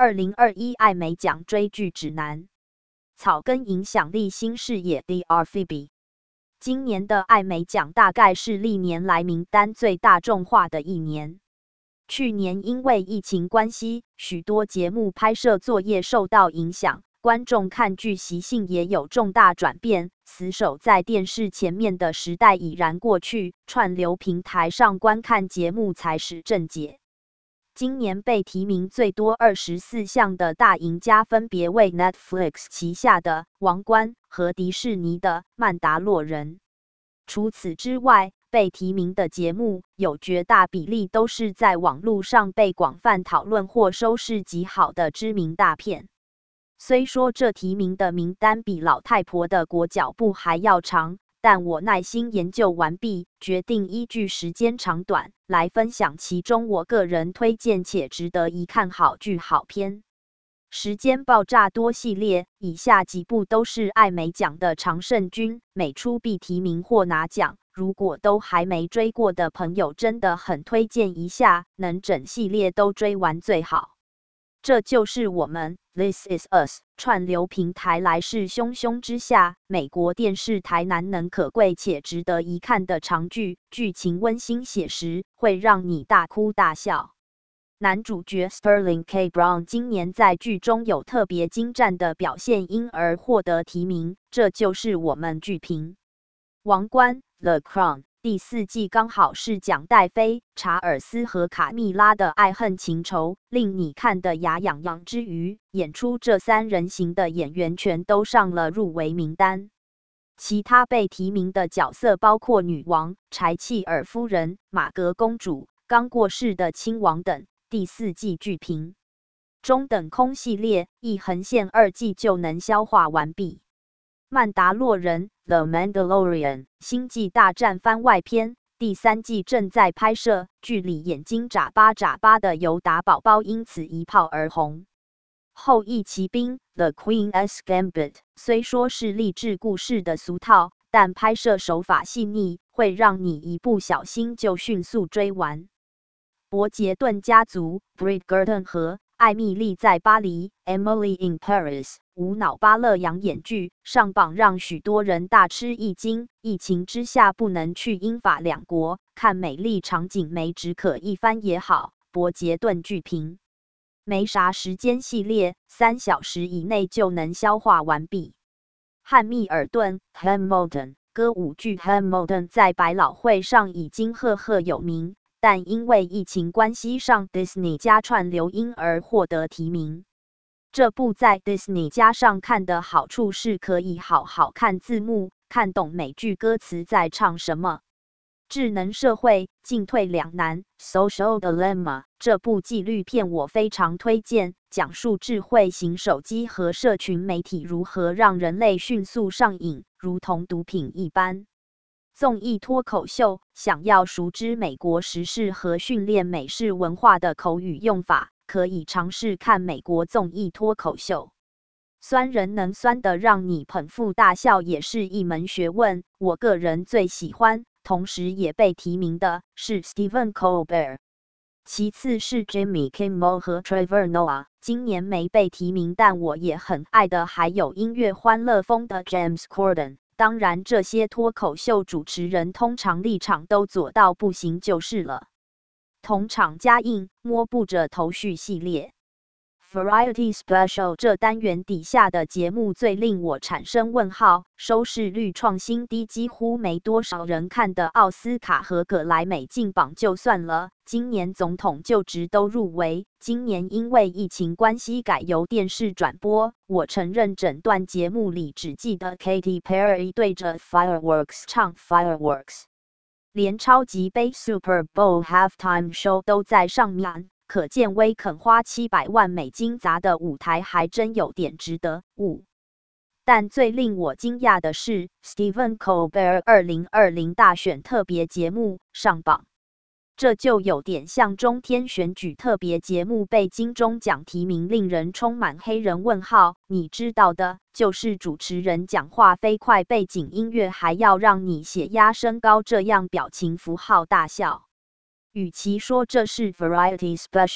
2021艾美奖追剧指南，草根影响力新视野 Dr. Phoebe。今年的艾美奖大概是历年来名单最大众化的一年。去年因为疫情关系，许多节目拍摄作业受到影响，观众看剧习性也有重大转变，死守在电视前面的时代已然过去，串流平台上观看节目才是正解。今年被提名最多24项的大赢家分别为 Netflix 旗下的《王冠》和迪士尼的《曼达洛人》。除此之外，被提名的节目有绝大比例都是在网络上被广泛讨论或收视极好的知名大片。虽说这提名的名单比老太婆的裹脚布还要长，但我耐心研究完毕，决定依据时间长短来分享其中我个人推荐且值得一看好剧好片。时间爆炸多系列，以下几部都是艾美奖的常胜军，每出必提名或拿奖。如果都还没追过的朋友，真的很推荐一下，能整系列都追完最好。这就是我们 This is Us 串流平台来势汹汹之下，美国电视台难能可贵且值得一看的长剧，剧情温馨写实，会让你大哭大笑。男主角 Sterling K. Brown 今年在剧中有特别精湛的表现，因而获得提名。这就是我们剧评。王冠 The Crown 第4季刚好是讲戴妃、查尔斯和卡蜜拉的爱恨情仇，令你看得牙痒痒之余，演出这3人行的演员全都上了入围名单。其他被提名的角色包括女王、柴契尔夫人、玛格公主、刚过世的亲王等。第4季剧评。中等空系列一横线2季就能消化完毕。曼达洛人 The Mandalorian 星际大战番外篇第3季正在拍摄，剧里眼睛眨巴眨巴的尤达宝宝因此一炮而红。后羿骑兵 The Queen's Gambit 虽说是励志故事的俗套，但拍摄手法细腻，会让你一不小心就迅速追完。伯杰顿家族 Bridgerton 和艾蜜莉在巴黎 Emily in Paris 无脑芭乐养眼剧上榜，让许多人大吃一惊。疫情之下不能去英法两国看美丽场景，没只可一番也好。伯杰顿剧评。没啥时间系列3小时以内就能消化完毕。汉密尔顿 Hamilton 歌舞剧 Hamilton 在百老汇上已经赫赫有名，但因为疫情关系上 Disney 加串流因而获得提名。这部在 Disney 加上看的好处是可以好好看字幕，看懂美剧歌词在唱什么。智能社会进退两难 Social Dilemma 这部纪录片我非常推荐，讲述智慧型手机和社群媒体如何让人类迅速上瘾，如同毒品一般。综艺脱口秀，想要熟知美国时事和训练美式文化的口语用法，可以尝试看美国综艺脱口秀。酸人能酸得让你捧腹大笑也是一门学问，我个人最喜欢，同时也被提名的是 Stephen Colbert， 其次是 Jimmy Kimmel 和 Trevor Noah。今年没被提名但我也很爱的还有音乐欢乐风的 James Corden。当然，这些脱口秀主持人通常立场都左到不行就是了。同场加映，摸不着头绪系列。Variety Special 这单元底下的节目最令我产生问号，收视率创新低，几乎没多少人看的奥斯卡和葛莱美进榜就算了，今年总统就职都入围。今年因为疫情关系改由电视转播，我承认整段节目里只记得 Katy Perry 对着 Fireworks 唱 Fireworks， 连超级杯 Super Bowl Halftime Show 都在上面。可见威肯花700万美金砸的舞台还真有点值得。但最令我惊讶的是 Stephen Colbert 2020大选特别节目上榜，这就有点像中天选举特别节目被金钟奖提名，令人充满黑人问号。你知道的，就是主持人讲话飞快，背景音乐还要让你血压升高，这样表情符号大笑。与其说这是 Variety Special，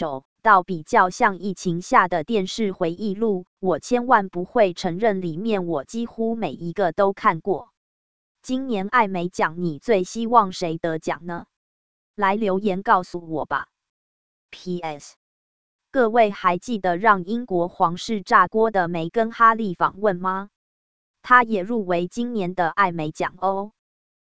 到比较像疫情下的电视回忆录，我千万不会承认里面我几乎每一个都看过。今年艾美奖你最希望谁得奖呢？来留言告诉我吧。PS 各位还记得让英国皇室炸锅的梅根哈利访问吗？她也入围今年的艾美奖哦。